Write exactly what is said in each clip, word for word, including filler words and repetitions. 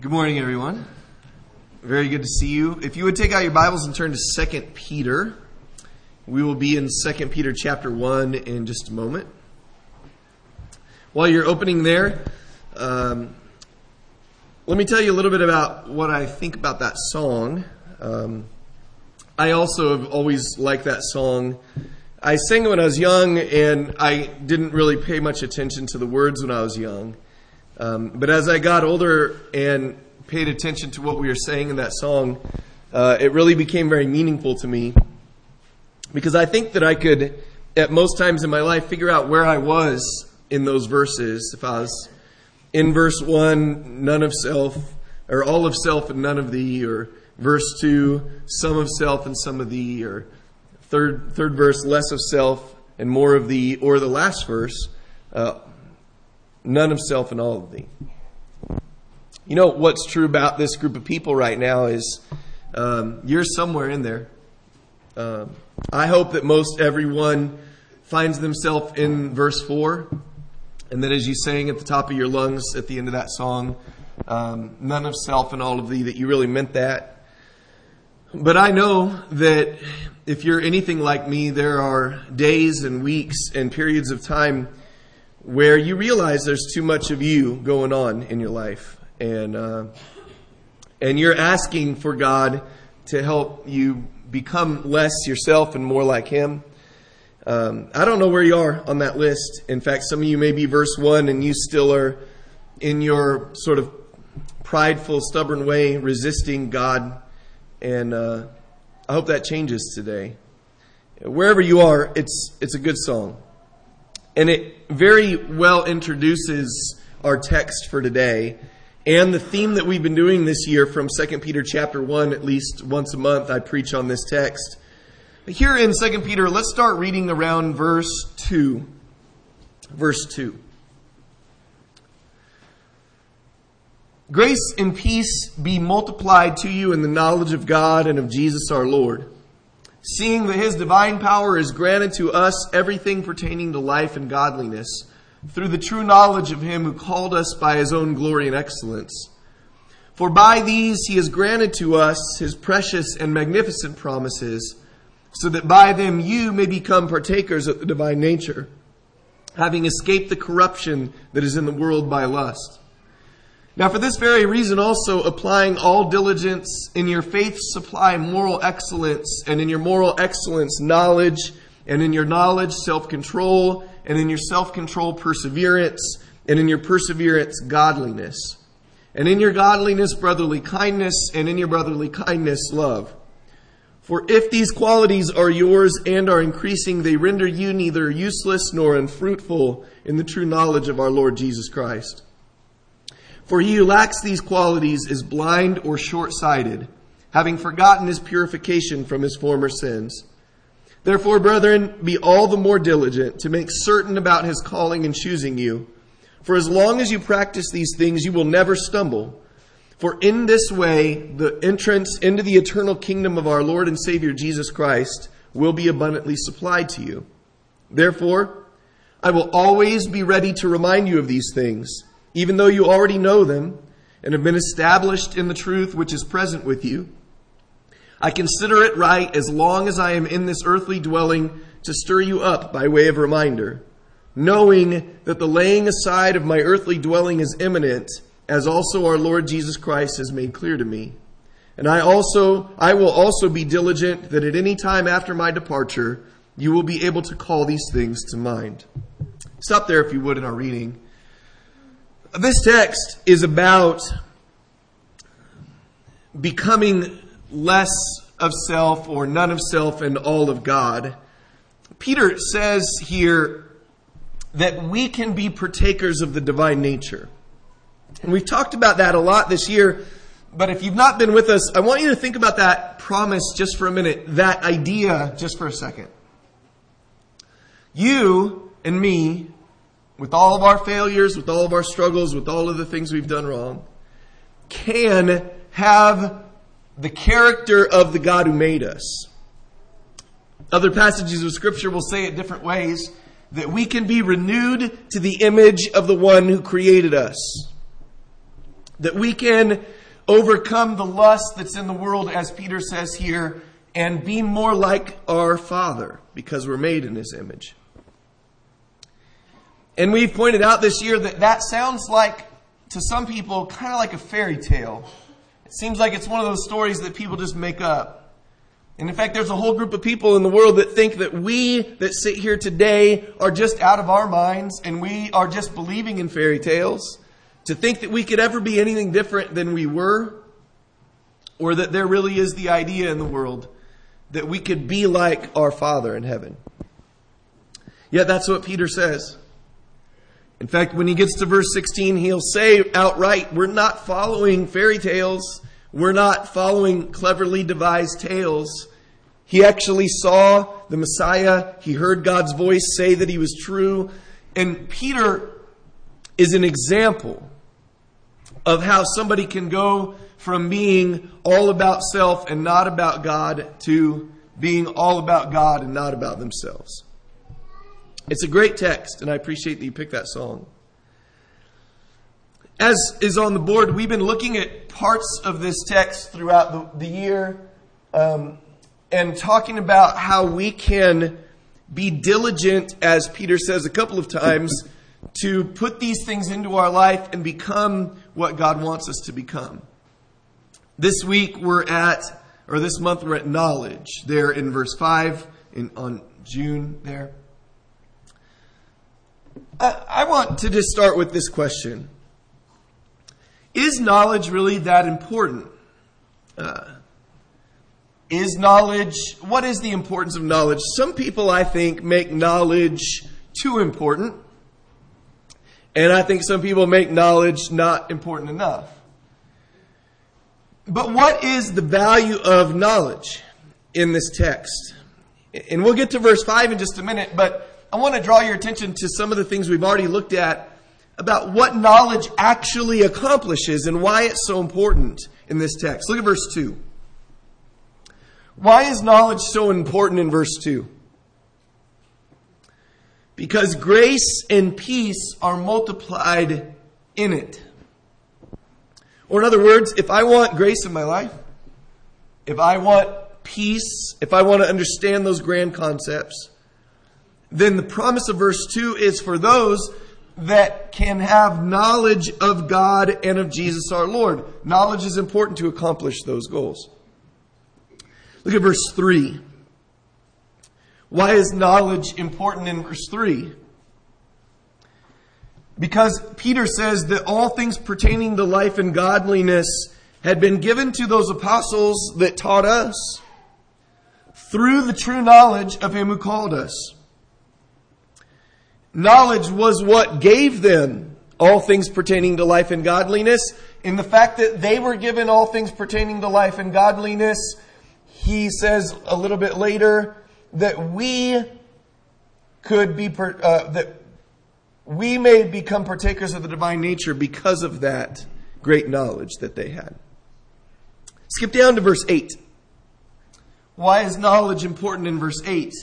Good morning, everyone. Very good to see you. If you would take out your Bibles and turn to Second Peter. We will be in Second Peter chapter one in just a moment. While you're opening there, um, let me tell you a little bit about what I think about that song. Um, I also have always liked that song. I sang it when I was young, and I didn't really pay much attention to the words when I was young. Um, but as I got older and paid attention to what we were saying in that song, uh, it really became very meaningful to me. Because I think that I could, at most times in my life, figure out where I was in those verses. If I was in verse one, none of self, or all of self and none of thee, or verse two, some of self and some of thee, or third third verse, less of self and more of thee, or the last verse, uh, none of self and all of thee. You know, what's true about this group of people right now is um, you're somewhere in there. Um, I hope that most everyone finds themselves in verse four, and that as you sang at the top of your lungs at the end of that song, um, none of self and all of thee, that you really meant that. But I know that if you're anything like me, there are days and weeks and periods of time where you realize there's too much of you going on in your life. And uh, and you're asking for God to help you become less yourself and more like Him. Um, I don't know where you are on that list. In fact, some of you may be verse one and you still are in your sort of prideful, stubborn way resisting God. And uh, I hope that changes today. Wherever you are, it's it's a good song. And it very well introduces our text for today and the theme that we've been doing this year from Second Peter chapter one. At least once a month I preach on this text. Here in Second Peter, let's start reading around verse two. Verse two. Grace and peace be multiplied to you in the knowledge of God and of Jesus our Lord, seeing that His divine power is granted to us everything pertaining to life and godliness, through the true knowledge of Him who called us by His own glory and excellence. For by these He has granted to us His precious and magnificent promises, so that by them you may become partakers of the divine nature, having escaped the corruption that is in the world by lust. Now for this very reason also, applying all diligence, in your faith supply moral excellence, and in your moral excellence knowledge, and in your knowledge self-control, and in your self-control perseverance, and in your perseverance godliness, and in your godliness brotherly kindness, and in your brotherly kindness love. For if these qualities are yours and are increasing, they render you neither useless nor unfruitful in the true knowledge of our Lord Jesus Christ. For he who lacks these qualities is blind or short-sighted, having forgotten his purification from his former sins. Therefore, brethren, be all the more diligent to make certain about His calling and choosing you. For as long as you practice these things, you will never stumble. For in this way, the entrance into the eternal kingdom of our Lord and Savior Jesus Christ will be abundantly supplied to you. Therefore, I will always be ready to remind you of these things, even though you already know them and have been established in the truth which is present with you. I consider it right, as long as I am in this earthly dwelling, to stir you up by way of reminder, knowing that the laying aside of my earthly dwelling is imminent, as also our Lord Jesus Christ has made clear to me. And I also, I will also be diligent that at any time after my departure, you will be able to call these things to mind. Stop there if you would in our reading. This text is about becoming less of self or none of self and all of God. Peter says here that we can be partakers of the divine nature. And we've talked about that a lot this year, but if you've not been with us, I want you to think about that promise just for a minute, that idea just for a second. You and me, with all of our failures, with all of our struggles, with all of the things we've done wrong, can have the character of the God who made us. Other passages of Scripture will say it different ways, that we can be renewed to the image of the one who created us. That we can overcome the lust that's in the world, as Peter says here, and be more like our Father because we're made in His image. And we've pointed out this year that that sounds like, to some people, kind of like a fairy tale. It seems like it's one of those stories that people just make up. And in fact, there's a whole group of people in the world that think that we that sit here today are just out of our minds and we are just believing in fairy tales. To think that we could ever be anything different than we were, or that there really is the idea in the world that we could be like our Father in heaven. Yet that's what Peter says. In fact, when he gets to verse sixteen, he'll say outright, we're not following fairy tales. We're not following cleverly devised tales. He actually saw the Messiah. He heard God's voice say that He was true. And Peter is an example of how somebody can go from being all about self and not about God to being all about God and not about themselves. It's a great text, and I appreciate that you picked that song. As is on the board, we've been looking at parts of this text throughout the, the year um, and talking about how we can be diligent, as Peter says a couple of times, to put these things into our life and become what God wants us to become. This week we're at, or this month we're at knowledge, there in verse five, in, on June there. I, I want to just start with this question. Is knowledge really that important? Uh, is knowledge, what is the importance of knowledge? Some people, I think, make knowledge too important. And I think some people make knowledge not important enough. But what is the value of knowledge in this text? And we'll get to verse five in just a minute, but I want to draw your attention to some of the things we've already looked at about what knowledge actually accomplishes and why it's so important in this text. Look at verse two. Why is knowledge so important in verse two? Because grace and peace are multiplied in it. Or in other words, if I want grace in my life, if I want peace, if I want to understand those grand concepts, then the promise of verse two is for those that can have knowledge of God and of Jesus our Lord. Knowledge is important to accomplish those goals. Look at verse three. Why is knowledge important in verse three? Because Peter says that all things pertaining to life and godliness had been given to those apostles that taught us through the true knowledge of Him who called us. Knowledge was what gave them all things pertaining to life and godliness. In the fact that they were given all things pertaining to life and godliness, he says a little bit later that we could be, uh, that we may become partakers of the divine nature because of that great knowledge that they had. Skip down to verse eight. Why is knowledge important in verse eight?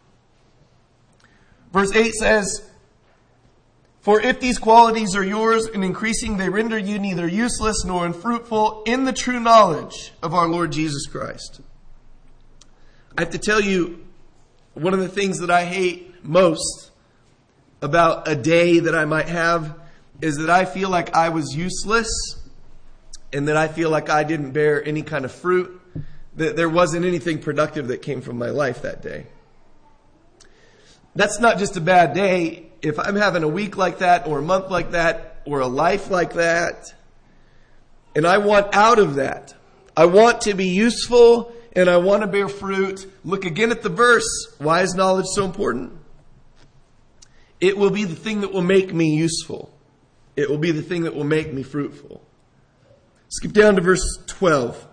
Verse eight says, "For if these qualities are yours and increasing, they render you neither useless nor unfruitful in the true knowledge of our Lord Jesus Christ." I have to tell you, one of the things that I hate most about a day that I might have is that I feel like I was useless and that I feel like I didn't bear any kind of fruit, that there wasn't anything productive that came from my life that day. That's not just a bad day. If I'm having a week like that or a month like that or a life like that, and I want out of that, I want to be useful and I want to bear fruit. Look again at the verse. Why is knowledge so important? It will be the thing that will make me useful. It will be the thing that will make me fruitful. Skip down to verse twelve.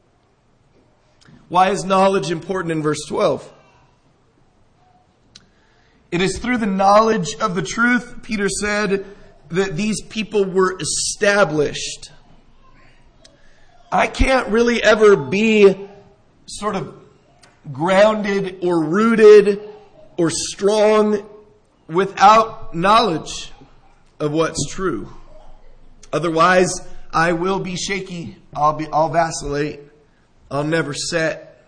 Why is knowledge important in verse twelve? It is through the knowledge of the truth, Peter said, that these people were established. I can't really ever be sort of grounded or rooted or strong without knowledge of what's true. Otherwise, I will be shaky. I'll be, I'll vacillate. I'll never set.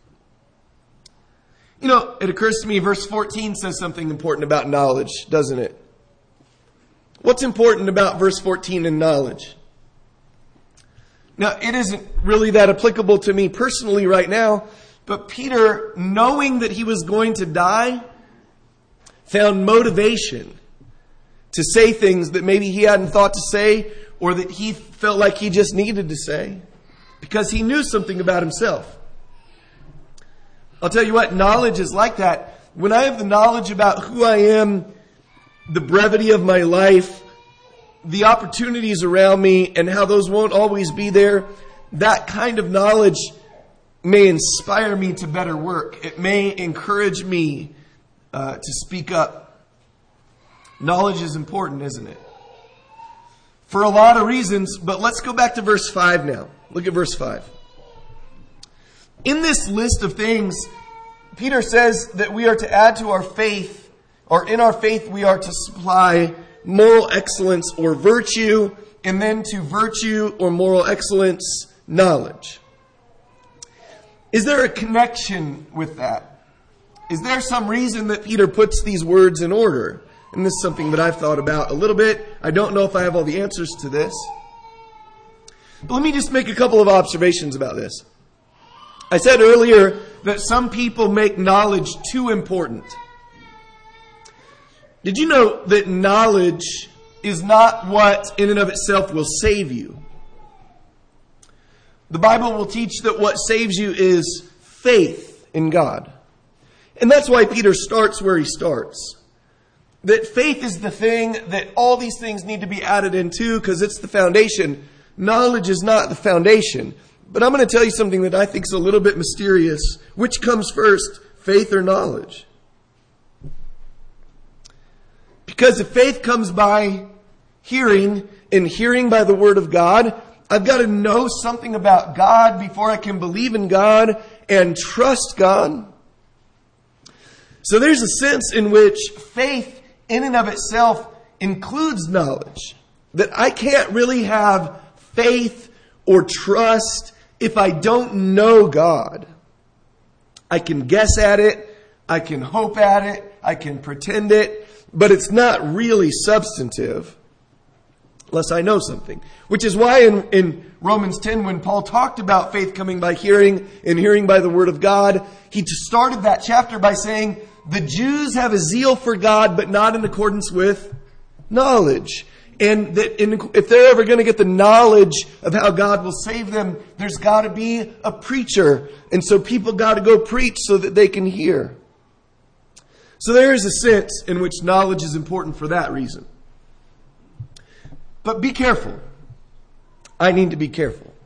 You know, it occurs to me, verse fourteen says something important about knowledge, doesn't it? What's important about verse fourteen in knowledge? Now, it isn't really that applicable to me personally right now, but Peter, knowing that he was going to die, found motivation to say things that maybe he hadn't thought to say or that he felt like he just needed to say because he knew something about himself. I'll tell you what, knowledge is like that. When I have the knowledge about who I am, the brevity of my life, the opportunities around me, and how those won't always be there, that kind of knowledge may inspire me to better work. It may encourage me uh, to speak up. Knowledge is important, isn't it? For a lot of reasons, but let's go back to verse five now. Look at verse five. In this list of things, Peter says that we are to add to our faith, or in our faith we are to supply moral excellence or virtue, and then to virtue or moral excellence, knowledge. Is there a connection with that? Is there some reason that Peter puts these words in order? And this is something that I've thought about a little bit. I don't know if I have all the answers to this. But let me just make a couple of observations about this. I said earlier that some people make knowledge too important. Did you know that knowledge is not what in and of itself will save you? The Bible will teach that what saves you is faith in God. And that's why Peter starts where he starts. That faith is the thing that all these things need to be added into because it's the foundation. Knowledge is not the foundation. But I'm going to tell you something that I think is a little bit mysterious. Which comes first, faith or knowledge? Because if faith comes by hearing, and hearing by the Word of God, I've got to know something about God before I can believe in God and trust God. So there's a sense in which faith in and of itself includes knowledge. That I can't really have faith or trust if I don't know God. I can guess at it, I can hope at it, I can pretend it, but it's not really substantive unless I know something. Which is why in, in Romans ten, when Paul talked about faith coming by hearing and hearing by the Word of God, he started that chapter by saying, the Jews have a zeal for God, but not in accordance with knowledge. And that in, if they're ever going to get the knowledge of how God will save them, there's got to be a preacher. And so people got to go preach so that they can hear. So there is a sense in which knowledge is important for that reason. But be careful. I need to be careful.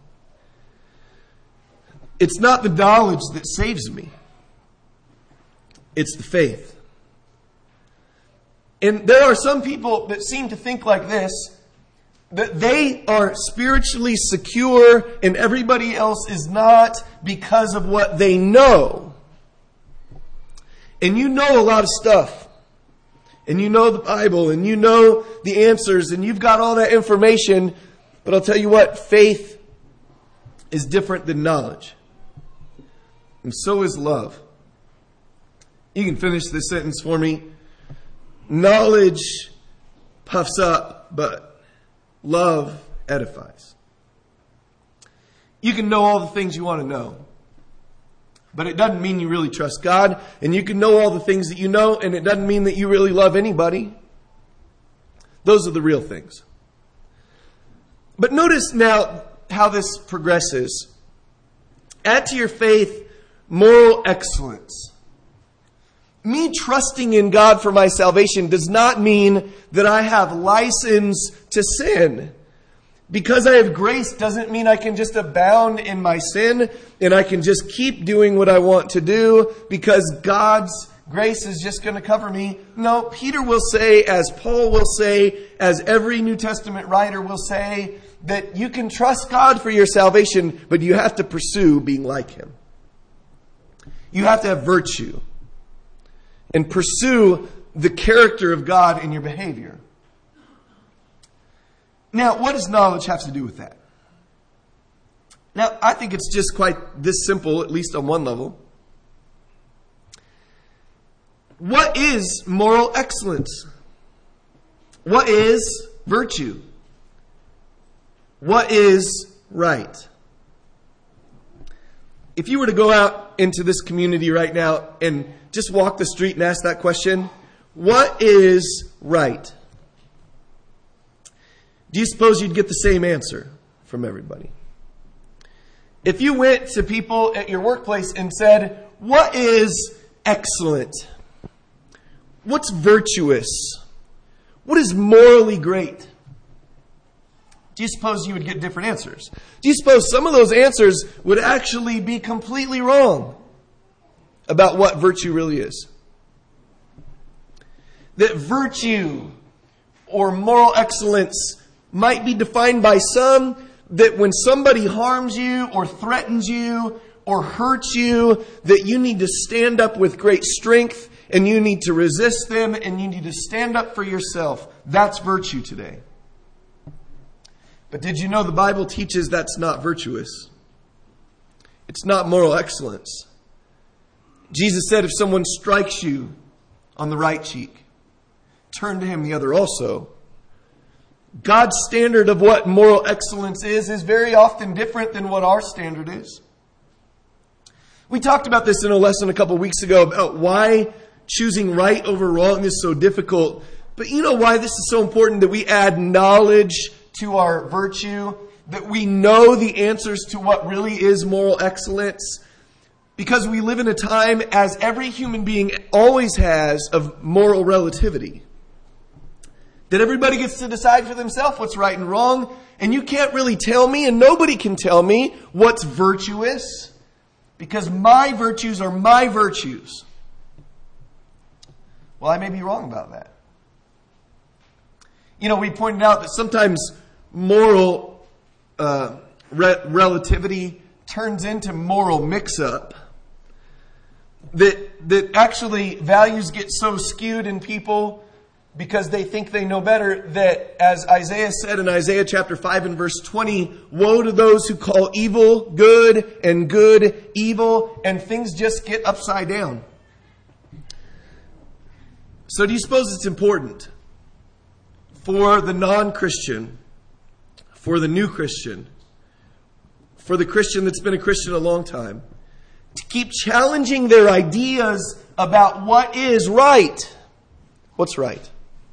It's not the knowledge that saves me. It's the faith. And there are some people that seem to think like this, that they are spiritually secure and everybody else is not because of what they know. And you know a lot of stuff. And you know the Bible and you know the answers and you've got all that information. But I'll tell you what, faith is different than knowledge. And so is love. You can finish this sentence for me. Knowledge puffs up, but love edifies. You can know all the things you want to know, but it doesn't mean you really trust God. And you can know all the things that you know, and it doesn't mean that you really love anybody. Those are the real things. But notice now how this progresses. Add to your faith moral excellence. Me trusting in God for my salvation does not mean that I have license to sin. Because I have grace doesn't mean I can just abound in my sin and I can just keep doing what I want to do because God's grace is just going to cover me. No, Peter will say, as Paul will say, as every New Testament writer will say, that you can trust God for your salvation, but you have to pursue being like Him. You have to have virtue and pursue the character of God in your behavior. Now, what does knowledge have to do with that? Now, I think it's just quite this simple, at least on one level. What is moral excellence? What is virtue? What is right? If you were to go out into this community right now and just walk the street and ask that question, what is right? Do you suppose you'd get the same answer from everybody? If you went to people at your workplace and said, what is excellent? What's virtuous? What is morally great? Do you suppose you would get different answers? Do you suppose some of those answers would actually be completely wrong about what virtue really is? That virtue or moral excellence might be defined by some that when somebody harms you or threatens you or hurts you, that you need to stand up with great strength and you need to resist them and you need to stand up for yourself. That's virtue today. But did you know the Bible teaches that's not virtuous? It's not moral excellence. Jesus said if someone strikes you on the right cheek, turn to him the other also. God's standard of what moral excellence is is very often different than what our standard is. We talked about this in a lesson a couple of weeks ago about why choosing right over wrong is so difficult. But you know why this is so important that we add knowledge to our virtue, that we know the answers to what really is moral excellence? Because we live in a time, as every human being always has, of moral relativity. That everybody gets to decide for themselves what's right and wrong. And you can't really tell me, and nobody can tell me, what's virtuous. Because my virtues are my virtues. Well, I may be wrong about that. You know, we pointed out that sometimes moral uh, re- relativity turns into moral mix-up. That, that actually values get so skewed in people because they think they know better, that as Isaiah said in Isaiah chapter five and verse twenty, woe to those who call evil good and good evil, and things just get upside down. So do you suppose it's important for the non-Christian, for the new Christian, for the Christian that's been a Christian a long time, to keep challenging their ideas about what is right? What's right?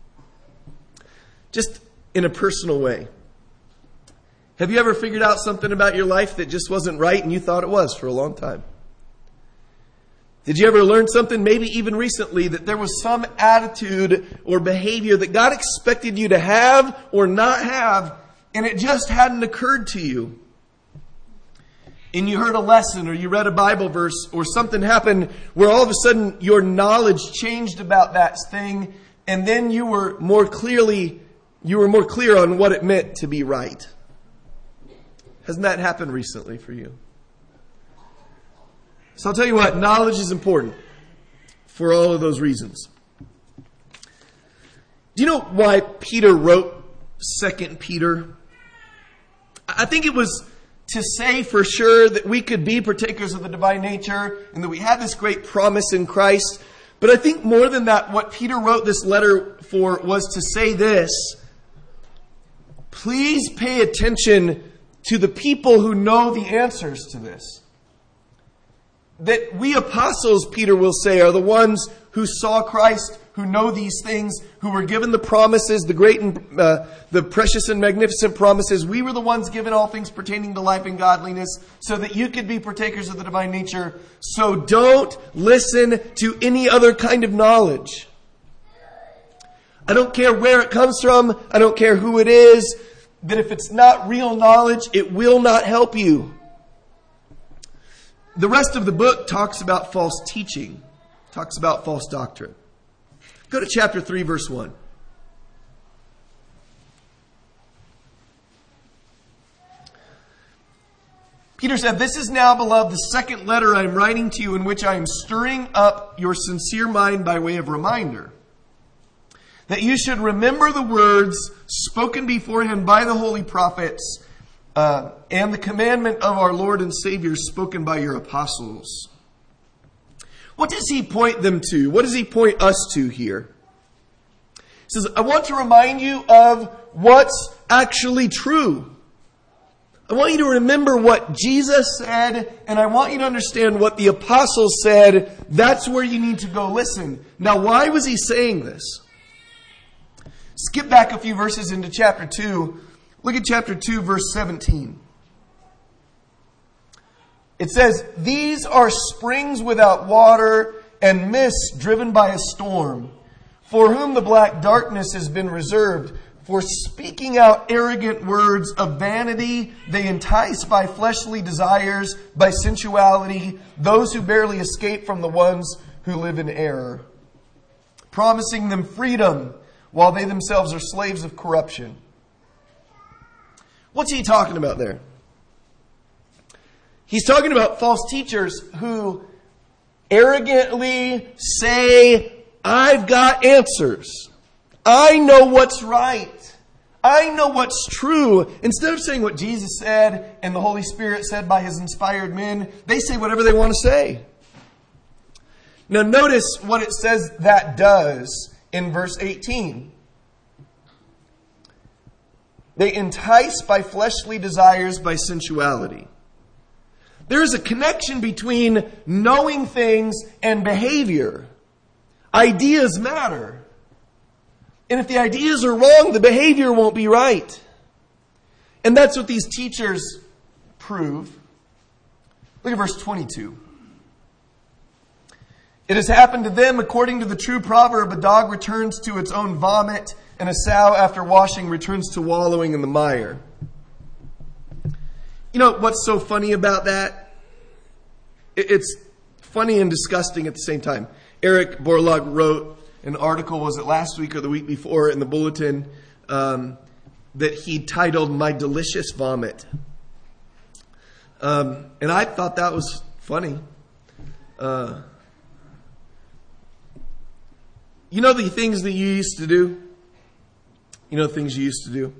Just in a personal way. Have you ever figured out something about your life that just wasn't right and you thought it was for a long time? Did you ever learn something, maybe even recently, that there was some attitude or behavior that God expected you to have or not have, and it just hadn't occurred to you? And you heard a lesson or you read a Bible verse or something happened where all of a sudden your knowledge changed about that thing, and then you were more clearly, you were more clear on what it meant to be right. Hasn't that happened recently for you? So I'll tell you what, knowledge is important for all of those reasons. Do you know why Peter wrote Second Peter? I think it was to say for sure that we could be partakers of the divine nature and that we have this great promise in Christ. But I think more than that, what Peter wrote this letter for was to say this: please pay attention to the people who know the answers to this. That we apostles, Peter will say, are the ones who saw Christ, who know these things, who were given the promises, the great and uh, the precious and magnificent promises. We were the ones given all things pertaining to life and godliness so that you could be partakers of the divine nature. So don't listen to any other kind of knowledge. I don't care where it comes from. I don't care who it is. That if it's not real knowledge, it will not help you. The rest of the book talks about false teaching, talks about false doctrine. Go to chapter three, verse one. Peter said, "This is now, beloved, the second letter I am writing to you, in which I am stirring up your sincere mind by way of reminder, that you should remember the words spoken beforehand by the holy prophets uh, and the commandment of our Lord and Savior spoken by your apostles. What does he point them to? What does he point us to here? He says, I want to remind you of what's actually true. I want you to remember what Jesus said, and I want you to understand what the apostles said. That's where you need to go listen. Now, why was he saying this? Skip back a few verses into chapter two. Look at chapter two, verse seventeen. It says, these are springs without water and mists driven by a storm, for whom the black darkness has been reserved. For speaking out arrogant words of vanity, they entice by fleshly desires, by sensuality, those who barely escape from the ones who live in error, promising them freedom while they themselves are slaves of corruption. What's he talking about there? He's talking about false teachers who arrogantly say, I've got answers. I know what's right. I know what's true. Instead of saying what Jesus said and the Holy Spirit said by his inspired men, they say whatever they want to say. Now notice what it says that does in verse eighteen. They entice by fleshly desires, by sensuality. There is a connection between knowing things and behavior. Ideas matter. And if the ideas are wrong, the behavior won't be right. And that's what these teachers prove. Look at verse twenty-two. It has happened to them according to the true proverb, a dog returns to its own vomit, and a sow after washing returns to wallowing in the mire. You know what's so funny about that? It's funny and disgusting at the same time. Eric Borlaug wrote an article, was it last week or the week before, in the Bulletin um, that he titled My Delicious Vomit. Um, and I thought that was funny. Uh, you know the things that you used to do? You know the things you used to do?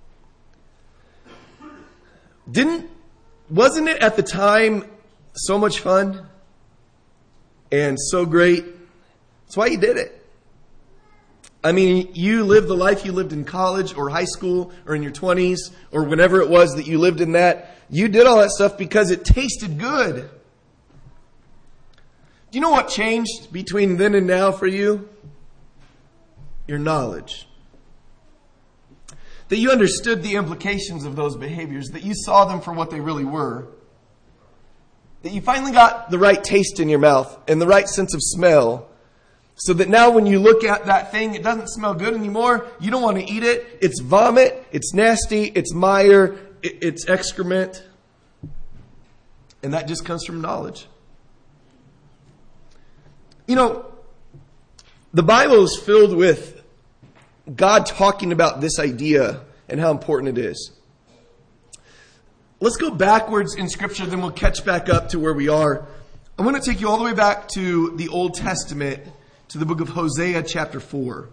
Didn't, wasn't it at the time so much fun and so great? That's why you did it. I mean, you lived the life you lived in college or high school or in your twenties or whenever it was that you lived in that. You did all that stuff because it tasted good. Do you know what changed between then and now for you? Your knowledge. That you understood the implications of those behaviors, that you saw them for what they really were. That you finally got the right taste in your mouth and the right sense of smell. So that now when you look at that thing, it doesn't smell good anymore. You don't want to eat it. It's vomit. It's nasty. It's mire. It's excrement. And that just comes from knowledge. You know, the Bible is filled with God talking about this idea and how important it is. Let's go backwards in Scripture, then we'll catch back up to where we are. I want to take you all the way back to the Old Testament, to the book of Hosea chapter four.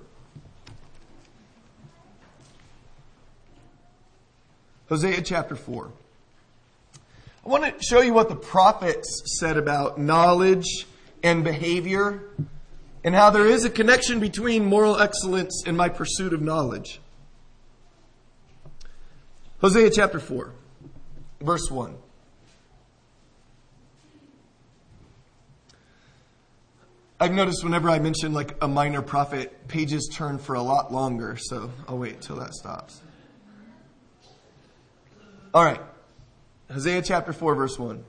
Hosea chapter four. I want to show you what the prophets said about knowledge and behavior and how there is a connection between moral excellence and my pursuit of knowledge. Hosea chapter four, verse one. I've noticed whenever I mention like a minor prophet, pages turn for a lot longer, so I'll wait till that stops. All right. Hosea chapter four, verse one.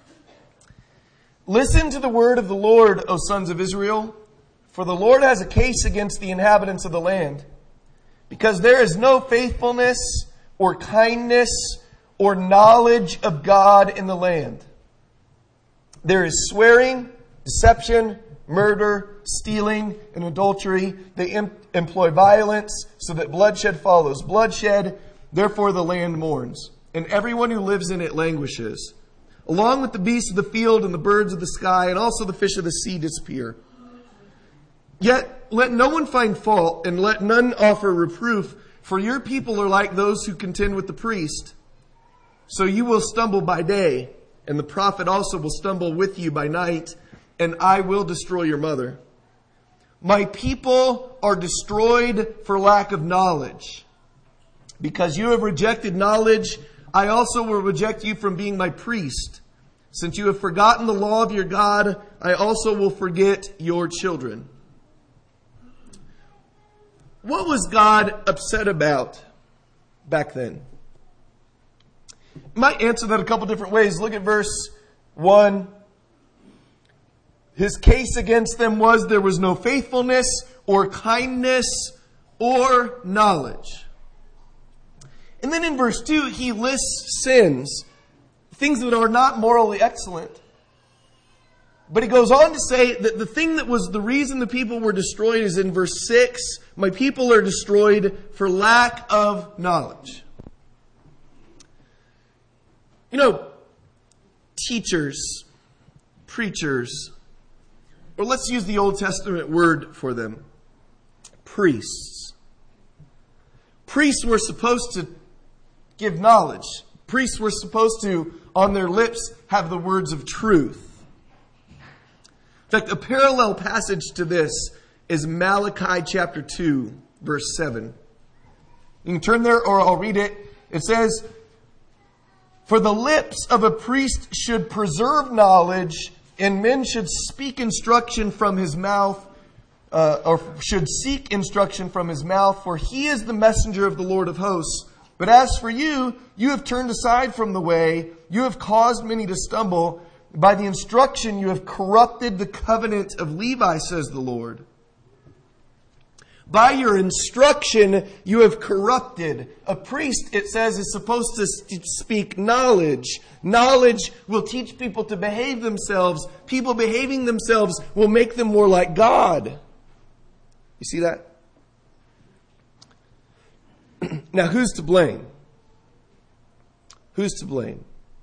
Listen to the word of the Lord, O sons of Israel, for the Lord has a case against the inhabitants of the land, because there is no faithfulness or kindness or knowledge of God in the land. There is swearing, deception, murder, stealing, and adultery. They em- employ violence so that bloodshed follows bloodshed. Therefore the land mourns, and everyone who lives in it languishes. Along with the beasts of the field and the birds of the sky and also the fish of the sea disappear. Yet let no one find fault, and let none offer reproof, for your people are like those who contend with the priest. So you will stumble by day, and the prophet also will stumble with you by night, and I will destroy your mother. My people are destroyed for lack of knowledge. Because you have rejected knowledge, I also will reject you from being my priest. Since you have forgotten the law of your God, I also will forget your children. What was God upset about back then? You might answer that a couple different ways. Look at verse one. His case against them was there was no faithfulness or kindness or knowledge. And then in verse two, he lists sins, things that are not morally excellent. But he goes on to say that the thing that was the reason the people were destroyed is in verse six. My people are destroyed for lack of knowledge. You know, teachers, preachers, or let's use the Old Testament word for them, priests. Priests were supposed to give knowledge. Priests were supposed to, on their lips, have the words of truth. In fact, a parallel passage to this is Malachi chapter two, verse seven. You can turn there or I'll read it. It says, for the lips of a priest should preserve knowledge, and men should speak instruction from his mouth, uh, or should seek instruction from his mouth, for he is the messenger of the Lord of hosts. But as for you, you have turned aside from the way, you have caused many to stumble. By the instruction you have corrupted the covenant of Levi, says the Lord. By your instruction you have corrupted. A priest, it says, is supposed to speak knowledge. Knowledge will teach people to behave themselves. People behaving themselves will make them more like God. You see that? Now, who's to blame? Who's to blame?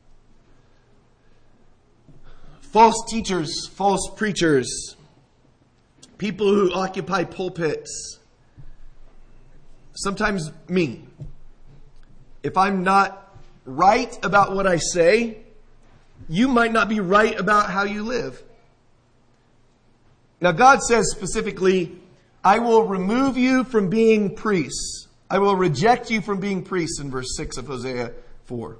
False teachers, false preachers, people who occupy pulpits. Sometimes me. If I'm not right about what I say, you might not be right about how you live. Now, God says specifically, I will remove you from being priests. I will reject you from being priests in verse six of Hosea four.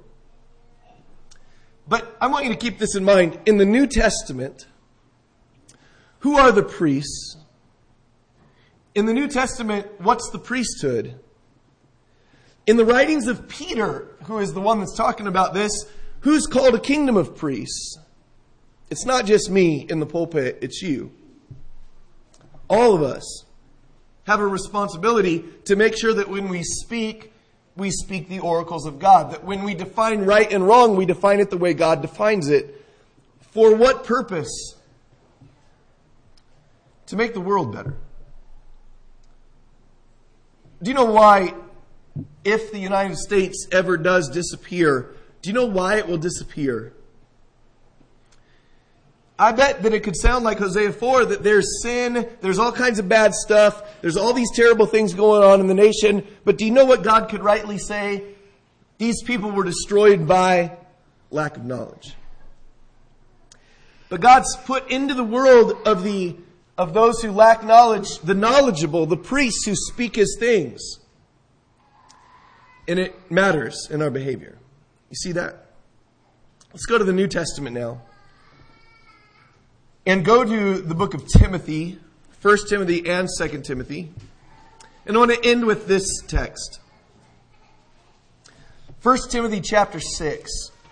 But I want you to keep this in mind. In the New Testament, who are the priests? In the New Testament, what's the priesthood? In the writings of Peter, who is the one that's talking about this, who's called a kingdom of priests? It's not just me in the pulpit, it's you. All of us have a responsibility to make sure that when we speak, we speak the oracles of God. That when we define right and wrong, we define it the way God defines it. For what purpose? To make the world better. Do you know why, if the United States ever does disappear, do you know why it will disappear? I bet that it could sound like Hosea four, that there's sin, there's all kinds of bad stuff, there's all these terrible things going on in the nation. But do you know what God could rightly say? These people were destroyed by lack of knowledge. But God's put into the world of the of those who lack knowledge, the knowledgeable, the priests who speak His things. And it matters in our behavior. You see that? Let's go to the New Testament now. And go to the book of Timothy, First Timothy and Second Timothy. And I want to end with this text. First Timothy chapter six.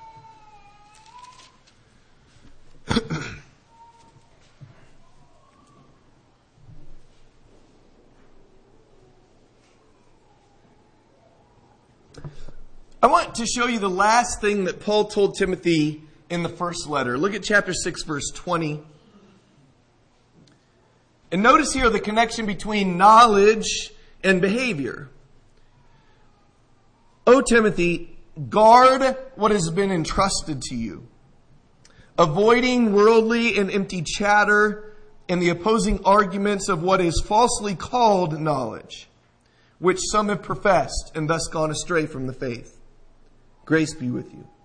I want to show you the last thing that Paul told Timothy in the first letter. Look at chapter six, verse twenty. And notice here the connection between knowledge and behavior. O Timothy, guard what has been entrusted to you, avoiding worldly and empty chatter, and the opposing arguments of what is falsely called knowledge, which some have professed and thus gone astray from the faith. Grace be with you.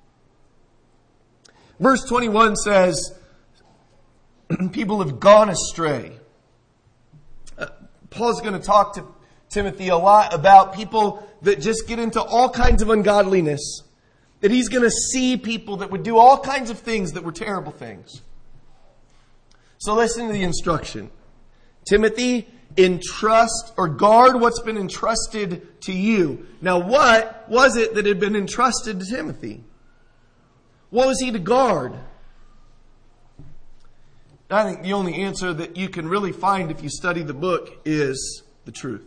Verse twenty-one says, people have gone astray. Uh, Paul's going to talk to Timothy a lot about people that just get into all kinds of ungodliness. That he's going to see people that would do all kinds of things that were terrible things. So listen to the instruction. Timothy, entrust or guard what's been entrusted to you. Now, what was it that had been entrusted to Timothy? What was he to guard? I think the only answer that you can really find if you study the book is the truth.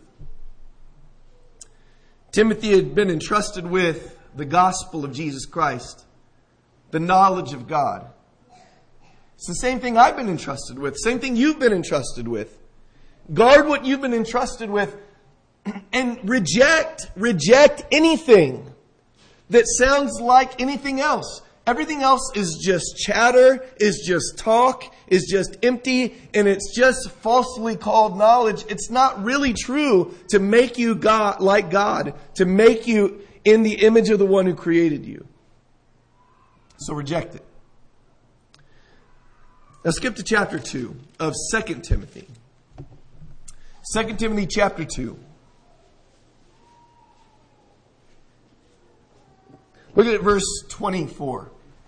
Timothy had been entrusted with the gospel of Jesus Christ, the knowledge of God. It's the same thing I've been entrusted with, same thing you've been entrusted with. Guard what you've been entrusted with and reject, reject anything that sounds like anything else. Everything else is just chatter, is just talk, is just empty, and it's just falsely called knowledge. It's not really true to make you God like God, to make you in the image of the one who created you. So reject it. Now skip to chapter two of Second Timothy. Second Timothy chapter two. Look at verse twenty-four.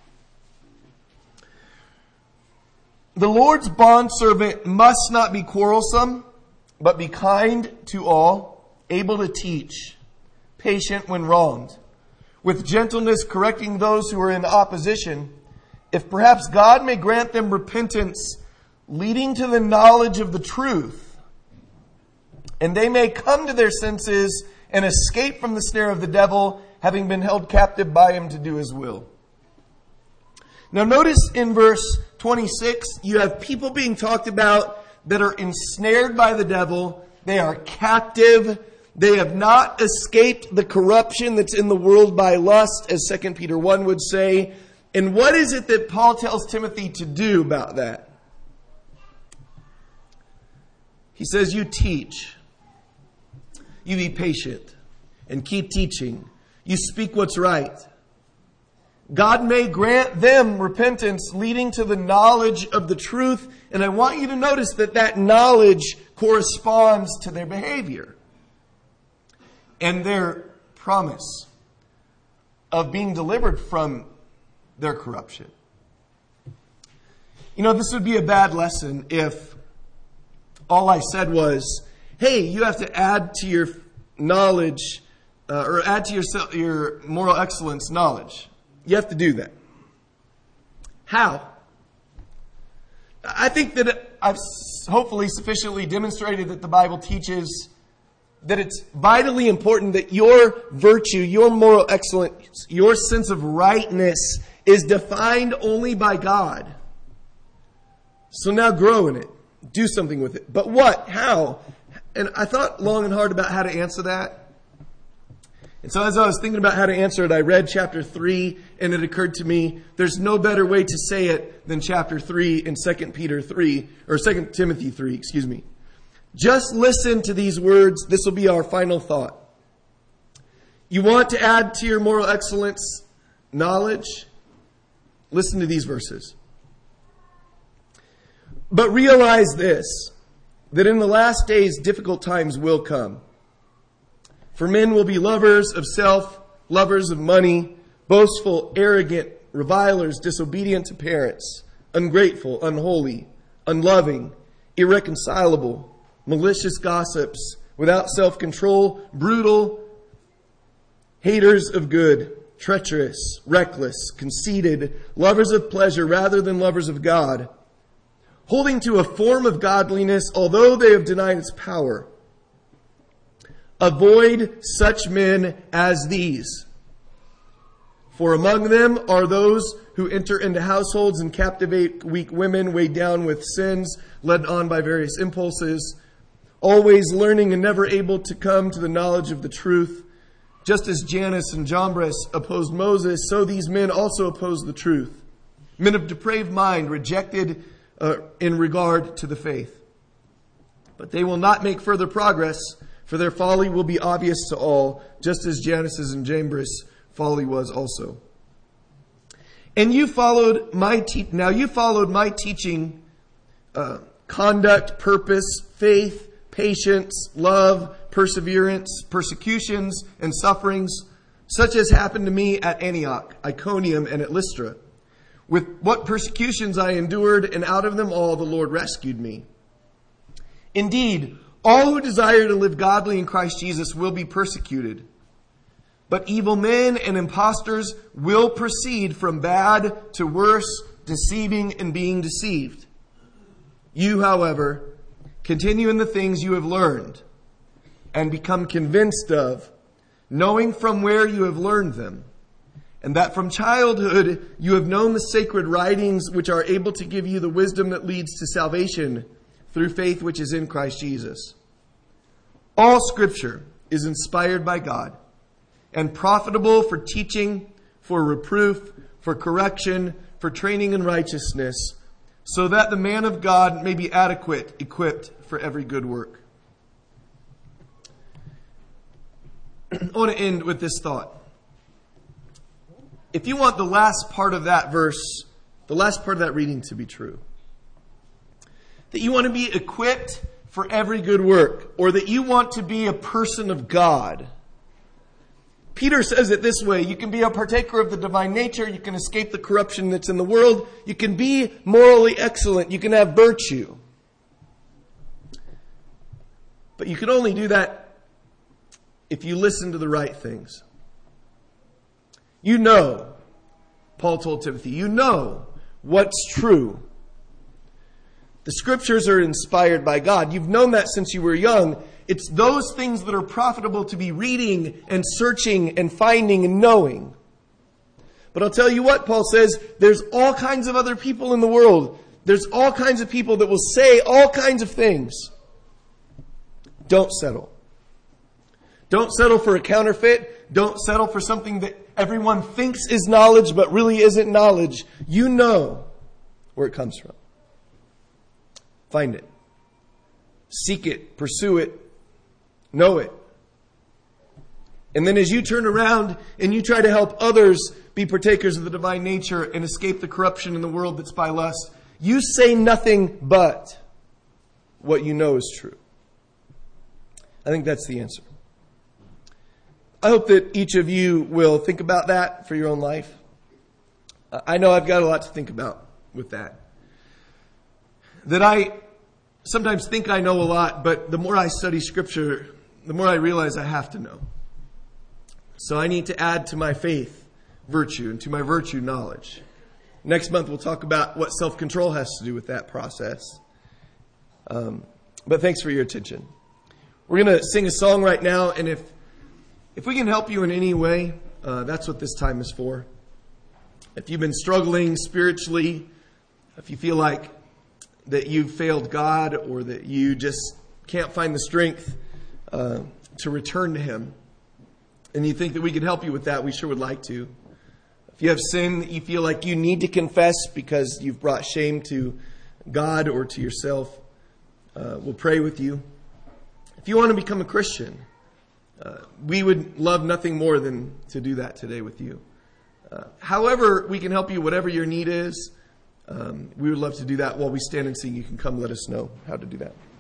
The Lord's bondservant must not be quarrelsome, but be kind to all, able to teach, patient when wronged, with gentleness correcting those who are in opposition, if perhaps God may grant them repentance, leading to the knowledge of the truth, and they may come to their senses and escape from the snare of the devil, having been held captive by him to do his will. Now notice in verse twenty-six, you have people being talked about that are ensnared by the devil. They are captive. They have not escaped the corruption that's in the world by lust, as Second Peter one would say. And what is it that Paul tells Timothy to do about that? He says, you teach. You be patient and keep teaching. You speak what's right. God may grant them repentance leading to the knowledge of the truth. And I want you to notice that that knowledge corresponds to their behavior and their promise of being delivered from their corruption. You know, this would be a bad lesson if all I said was, hey, you have to add to your knowledge uh, or add to your, your moral excellence knowledge. You have to do that. How? I think that I've hopefully sufficiently demonstrated that the Bible teaches that it's vitally important that your virtue, your moral excellence, your sense of rightness is defined only by God. So now grow in it. Do something with it. But what? How? And I thought long and hard about how to answer that. And so as I was thinking about how to answer it, I read chapter three, and it occurred to me, there's no better way to say it than chapter three in Second Peter three, or Second Timothy three, excuse me. Just listen to these words. This will be our final thought. You want to add to your moral excellence knowledge? Listen to these verses. But realize this, that in the last days difficult times will come. For men will be lovers of self, lovers of money, boastful, arrogant, revilers, disobedient to parents, ungrateful, unholy, unloving, irreconcilable, malicious gossips, without self-control, brutal, haters of good, treacherous, reckless, conceited, lovers of pleasure rather than lovers of God, holding to a form of godliness, although they have denied its power. Avoid such men as these. For among them are those who enter into households and captivate weak women, weighed down with sins, led on by various impulses, always learning and never able to come to the knowledge of the truth. Just as Jannes and Jambres opposed Moses, so these men also oppose the truth. Men of depraved mind, rejected uh, in regard to the faith. But they will not make further progress, for their folly will be obvious to all, just as Jannes's and Jambres' folly was also. And you followed my te- now you followed my teaching, uh, conduct, purpose, faith, patience, love, perseverance, persecutions, and sufferings, such as happened to me at Antioch, Iconium, and at Lystra. With what persecutions I endured, and out of them all the Lord rescued me. Indeed, all who desire to live godly in Christ Jesus will be persecuted. But evil men and impostors will proceed from bad to worse, deceiving and being deceived. You, however, continue in the things you have learned and become convinced of, knowing from where you have learned them, and that from childhood you have known the sacred writings which are able to give you the wisdom that leads to salvation through faith which is in Christ Jesus. All Scripture is inspired by God and profitable for teaching, for reproof, for correction, for training in righteousness, so that the man of God may be adequate, equipped for every good work. I want to end with this thought. If you want the last part of that verse, the last part of that reading to be true, that you want to be equipped for every good work, or that you want to be a person of God, Peter says it this way: you can be a partaker of the divine nature, you can escape the corruption that's in the world, you can be morally excellent, you can have virtue. But you can only do that if you listen to the right things. You know, Paul told Timothy, you know what's true. The Scriptures are inspired by God. You've known that since you were young. It's those things that are profitable to be reading and searching and finding and knowing. But I'll tell you what, Paul says, there's all kinds of other people in the world. There's all kinds of people that will say all kinds of things. Don't settle. Don't settle for a counterfeit. Don't settle for something that everyone thinks is knowledge but really isn't knowledge. You know where it comes from. Find it. Seek it. Pursue it. Know it. And then as you turn around and you try to help others be partakers of the divine nature and escape the corruption in the world that's by lust, you say nothing but what you know is true. I think that's the answer. I hope that each of you will think about that for your own life. I know I've got a lot to think about with that. That I sometimes think I know a lot, but the more I study Scripture, the more I realize I have to know. So I need to add to my faith virtue and to my virtue knowledge. Next month we'll talk about what self-control has to do with that process. Um, but thanks for your attention. We're going to sing a song right now, and if if we can help you in any way, uh, that's what this time is for. If you've been struggling spiritually, if you feel like that you've failed God or that you just can't find the strength uh, to return to Him, and you think that we can help you with that, we sure would like to. If you have sin that you feel like you need to confess because you've brought shame to God or to yourself, uh, we'll pray with you. If you want to become a Christian, uh, we would love nothing more than to do that today with you. Uh, however we can help you, whatever your need is, um, we would love to do that while we stand and sing. You can come let us know how to do that.